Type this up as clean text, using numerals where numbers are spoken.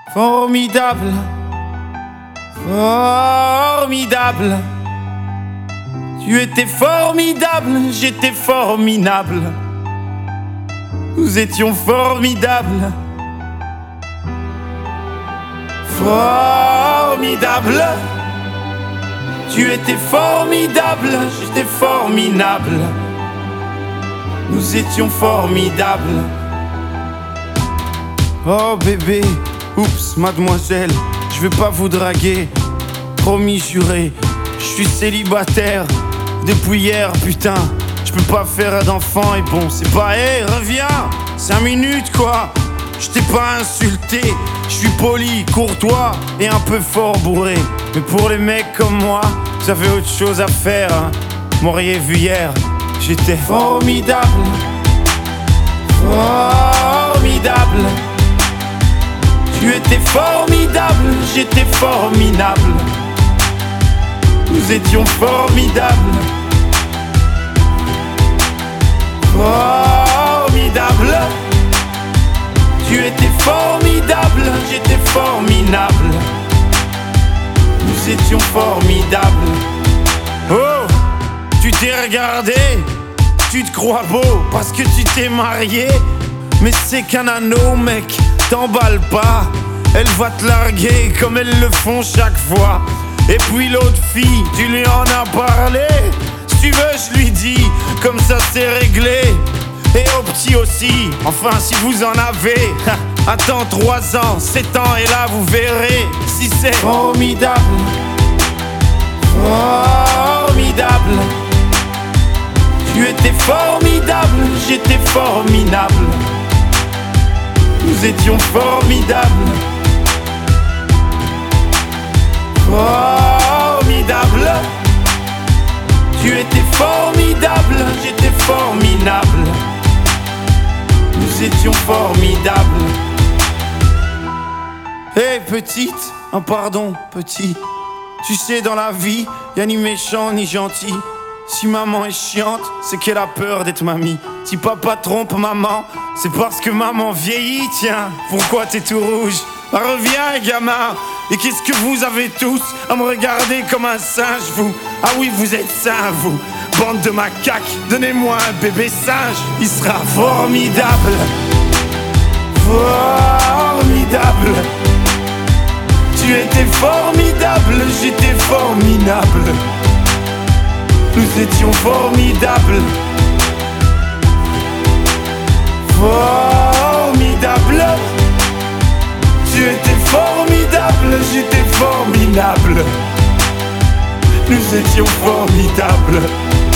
Formidable, formidable. Tu étais formidable, j'étais formidable. Nous étions formidables. Formidable. Tu étais formidable, j'étais formidable. Nous étions formidables. Oh bébé, oups, mademoiselle, je vais pas vous draguer. Promis, juré, je suis célibataire depuis hier, putain. Je peux pas faire d'enfant et bon, c'est pas, hey, reviens, 5 minutes quoi. Je t'ai pas insulté, je suis poli, courtois et un peu fort bourré. Mais pour les mecs comme moi, vous avez autre chose à faire, hein. M'auriez vu hier, j'étais formidable. Formidable. Tu étais formidable, j'étais formidable. Nous étions formidables. Formidable. Tu étais formidable, j'étais formidable. Nous étions formidables. Oh, tu t'es regardé, tu te crois beau parce que tu t'es marié. Mais c'est qu'un anneau, mec, t'emballe pas. Elle va te larguer comme elles le font chaque fois. Et puis l'autre fille, tu lui en as parlé. Si tu veux, je lui dis, comme ça c'est réglé. Et au petit aussi, enfin si vous en avez. Attends 3 ans, 7 ans et là vous verrez si c'est formidable. Formidable. Tu étais formidable, j'étais formidable. Nous étions formidables. Formidable. Tu étais formidable, j'étais formidable. Nous étions formidables. Hey petite, oh pardon petit. Tu sais dans la vie, y'a ni méchant ni gentil. Si maman est chiante, c'est qu'elle a peur d'être mamie. Si papa trompe maman, c'est parce que maman vieillit. Tiens, pourquoi t'es tout rouge? Bah, reviens gamin. Et qu'est-ce que vous avez tous à me regarder comme un singe vous? Ah oui vous êtes sains vous, bande de macaques. Donnez-moi un bébé singe, il sera formidable. Formidable. Tu étais formidable, j'étais formidable. Nous étions formidables. Formidable. Tu étais formidable, j'étais formidable. Nous étions formidables.